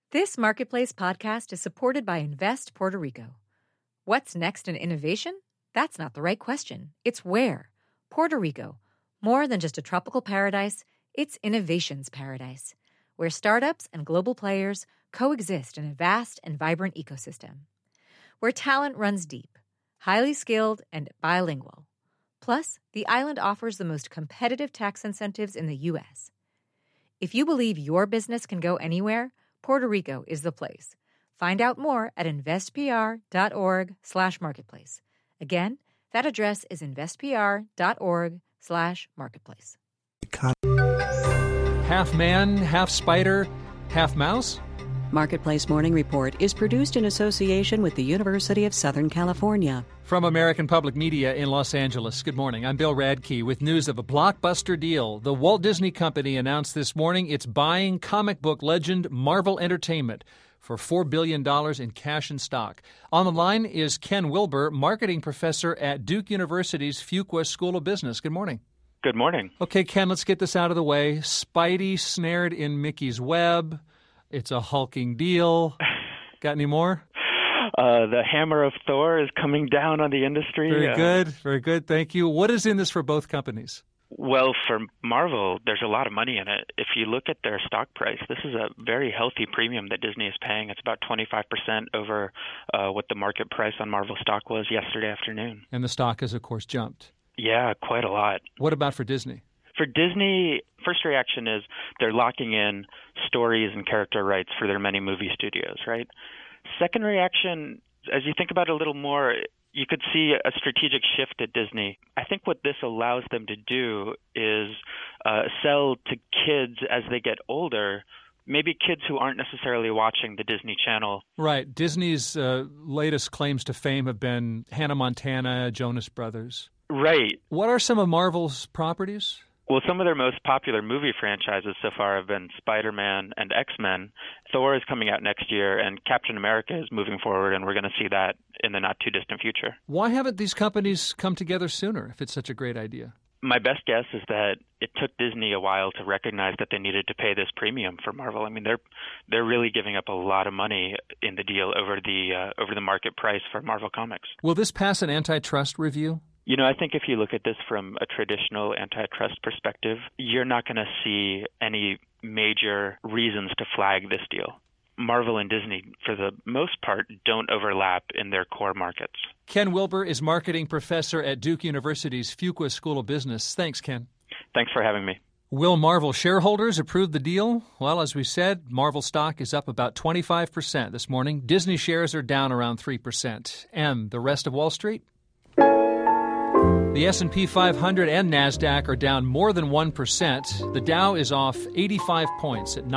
This Marketplace podcast is supported by Invest Puerto Rico. What's next in innovation? That's not the right question. It's where. Puerto Rico. More than just a tropical paradise, it's innovation's paradise, where startups and global players coexist in a vast and vibrant ecosystem. Where talent runs deep, highly skilled, and bilingual. Plus, the island offers the most competitive tax incentives in the U.S. If you believe your business can go anywhere, Puerto Rico is the place. Find out more at investpr.org/marketplace. Again, that address is investpr.org/marketplace. Half man, half spider, half mouse? Marketplace Morning Report is produced in association with the University of Southern California. From American Public Media in Los Angeles, good morning. I'm Bill Radke with news of a blockbuster deal. The Walt Disney Company announced this morning it's buying comic book legend Marvel Entertainment for $4 billion in cash and stock. On the line is Ken Wilber, marketing professor at Duke University's Fuqua School of Business. Good morning. Good morning. Okay, Ken, let's get this out of the way. Spidey snared in Mickey's web. It's a hulking deal. Got any more? The hammer of Thor is coming down on the industry. Very good. Very good. Thank you. What is in this for both companies? Well, for Marvel, there's a lot of money in it. If you look at their stock price, this is a very healthy premium that Disney is paying. It's about 25% over what the market price on Marvel stock was yesterday afternoon. And the stock has, of course, jumped. Yeah, quite a lot. What about for Disney? For Disney, first reaction is they're locking in stories and character rights for their many movie studios, right? Second reaction, as you think about it a little more, you could see a strategic shift at Disney. I think what this allows them to do is sell to kids as they get older, maybe kids who aren't necessarily watching the Disney Channel. Right. Disney's latest claims to fame have been Hannah Montana, Jonas Brothers. Right. What are some of Marvel's properties? Well, some of their most popular movie franchises so far have been Spider-Man and X-Men. Thor is coming out next year, and Captain America is moving forward, and we're going to see that in the not-too-distant future. Why haven't these companies come together sooner, if it's such a great idea? My best guess is that it took Disney a while to recognize that they needed to pay this premium for Marvel. I mean, they're really giving up a lot of money in the deal over the market price for Marvel Comics. Will this pass an antitrust review? You know, I think if you look at this from a traditional antitrust perspective, you're not going to see any major reasons to flag this deal. Marvel and Disney, for the most part, don't overlap in their core markets. Ken Wilber is marketing professor at Duke University's Fuqua School of Business. Thanks, Ken. Thanks for having me. Will Marvel shareholders approve the deal? Well, as we said, Marvel stock is up about 25% this morning. Disney shares are down around 3%. And the rest of Wall Street? The S&P 500 and NASDAQ are down more than 1%. The Dow is off 85 points at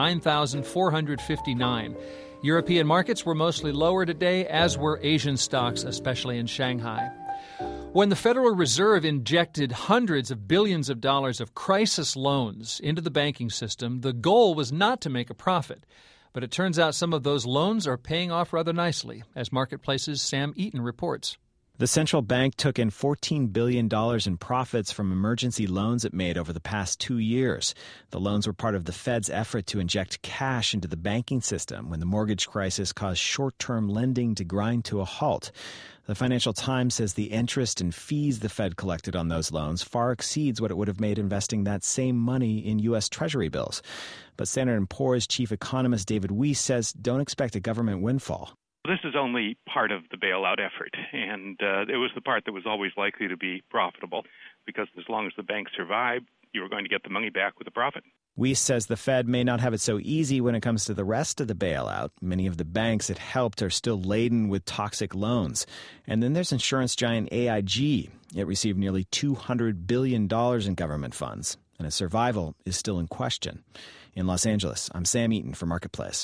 9,459. European markets were mostly lower today, as were Asian stocks, especially in Shanghai. When the Federal Reserve injected hundreds of billions of dollars of crisis loans into the banking system, the goal was not to make a profit. But it turns out some of those loans are paying off rather nicely, as Marketplace's Sam Eaton reports. The central bank took in $14 billion in profits from emergency loans it made over the past 2 years. The loans were part of the Fed's effort to inject cash into the banking system when the mortgage crisis caused short-term lending to grind to a halt. The Financial Times says the interest and fees the Fed collected on those loans far exceeds what it would have made investing that same money in U.S. Treasury bills. But Standard & Poor's chief economist David Weiss says don't expect a government windfall. This is only part of the bailout effort, and it was the part that was always likely to be profitable, because as long as the banks survive, you were going to get the money back with a profit. Weiss says the Fed may not have it so easy when it comes to the rest of the bailout. Many of the banks it helped are still laden with toxic loans. And then there's insurance giant AIG. It received nearly $200 billion in government funds, and its survival is still in question. In Los Angeles, I'm Sam Eaton for Marketplace.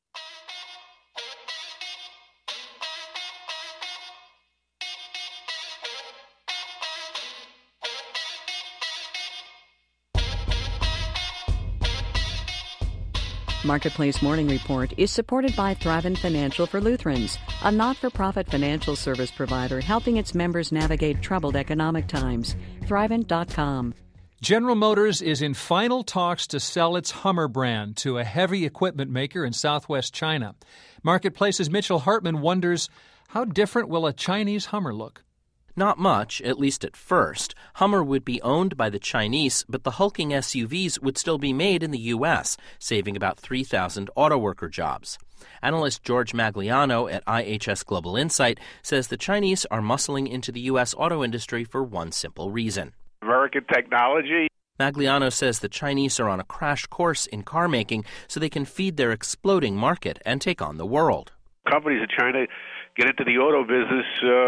Marketplace Morning Report is supported by Thrivent Financial for Lutherans, a not-for-profit financial service provider helping its members navigate troubled economic times. Thrivent.com. General Motors is in final talks to sell its Hummer brand to a heavy equipment maker in southwest China. Marketplace's Mitchell Hartman wonders, how different will a Chinese Hummer look? Not much, at least at first. Hummer would be owned by the Chinese, but the hulking SUVs would still be made in the U.S., saving about 3,000 auto worker jobs. Analyst George Magliano at IHS Global Insight says the Chinese are muscling into the U.S. auto industry for one simple reason. American technology. Magliano says the Chinese are on a crash course in car making so they can feed their exploding market and take on the world. Companies in China get into the auto business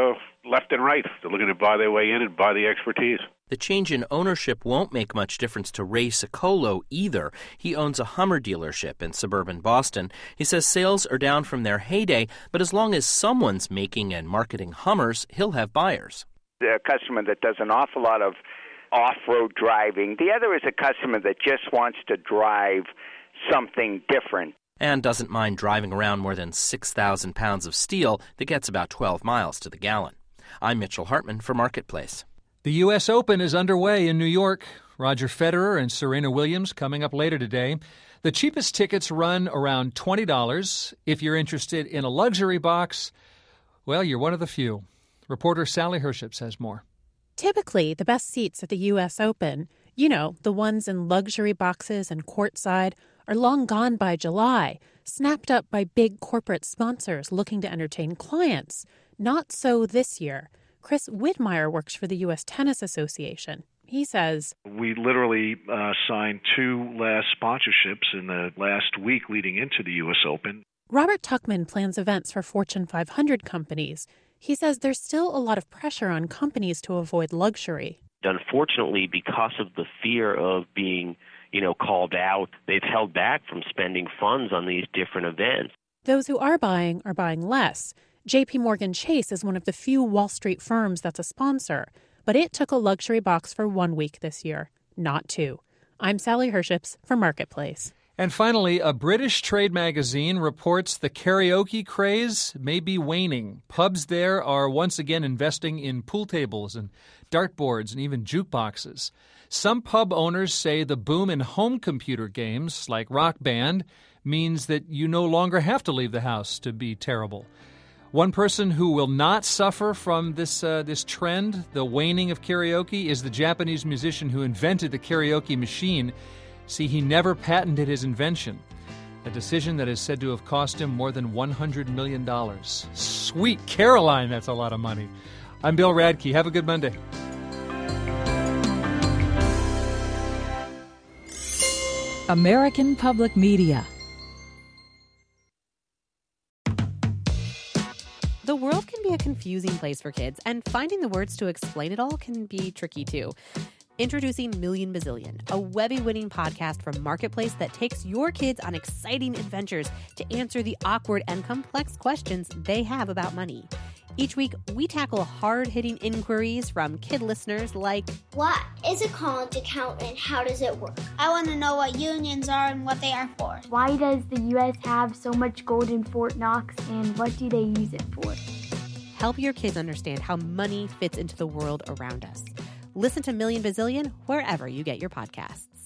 left and right. They're looking to buy their way in and buy the expertise. The change in ownership won't make much difference to Ray Sicolo either. He owns a Hummer dealership in suburban Boston. He says sales are down from their heyday, but as long as someone's making and marketing Hummers, he'll have buyers. A customer that does an awful lot of off-road driving. The other is a customer that just wants to drive something different. And doesn't mind driving around more than 6,000 pounds of steel that gets about 12 miles to the gallon. I'm Mitchell Hartman for Marketplace. The U.S. Open is underway in New York. Roger Federer and Serena Williams coming up later today. The cheapest tickets run around $20. If you're interested in a luxury box, well, you're one of the few. Reporter Sally Herships has more. Typically, the best seats at the U.S. Open, the ones in luxury boxes and courtside, are long gone by July, snapped up by big corporate sponsors looking to entertain clients. Not so this year. Chris Widmeyer works for the U.S. Tennis Association. He says, we literally signed 2 last sponsorships in the last week leading into the U.S. Open. Robert Tuchman plans events for Fortune 500 companies. He says there's still a lot of pressure on companies to avoid luxury. Unfortunately, because of the fear of being, called out, they've held back from spending funds on these different events. Those who are buying less. JP Morgan Chase is one of the few Wall Street firms that's a sponsor, but it took a luxury box for 1 week this year, not 2. I'm Sally Herships for Marketplace. And finally, a British trade magazine reports the karaoke craze may be waning. Pubs there are once again investing in pool tables and dartboards and even jukeboxes. Some pub owners say the boom in home computer games like Rock Band means that you no longer have to leave the house to be terrible. One person who will not suffer from this trend, the waning of karaoke, is the Japanese musician who invented the karaoke machine. See, he never patented his invention, a decision that is said to have cost him more than $100 million. Sweet Caroline, that's a lot of money. I'm Bill Radke. Have a good Monday. American Public Media. The world can be a confusing place for kids, and finding the words to explain it all can be tricky too. Introducing Million Bazillion, a Webby-winning podcast from Marketplace that takes your kids on exciting adventures to answer the awkward and complex questions they have about money. Each week, we tackle hard-hitting inquiries from kid listeners like, what is a college account and how does it work? I want to know what unions are and what they are for. Why does the U.S. have so much gold in Fort Knox and what do they use it for? Help your kids understand how money fits into the world around us. Listen to Million Bazillion wherever you get your podcasts.